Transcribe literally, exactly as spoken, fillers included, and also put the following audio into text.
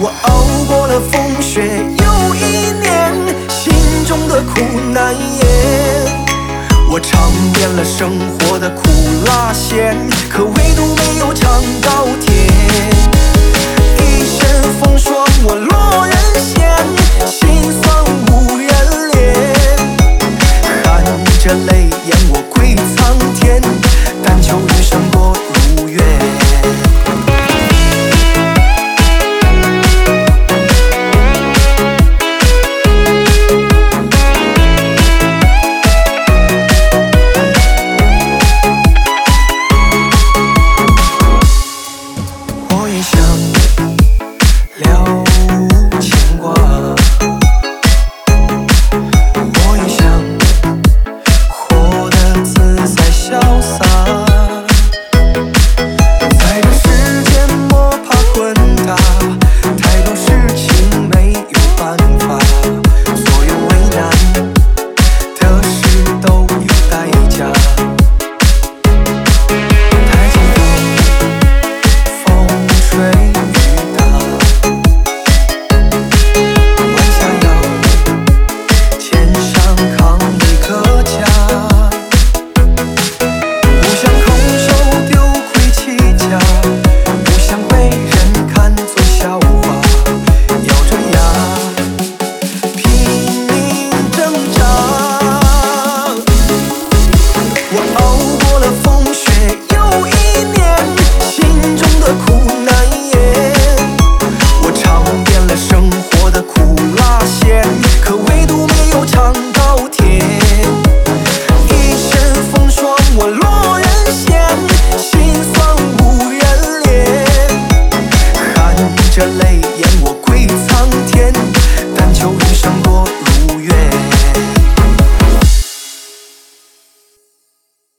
我熬过了风雪又一年，心中的苦难言。我尝遍了生活的苦辣咸，可唯独没有尝到甜。一身风霜我落人嫌，心酸无人怜。含着泪眼我归苍天，但求余生多如愿。这泪眼我归苍天，但求